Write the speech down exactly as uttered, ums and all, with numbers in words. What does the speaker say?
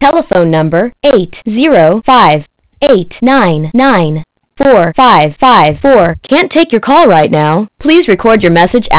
Telephone number eight zero five, eight nine nine, four five five four can't take your call right now. Please record your message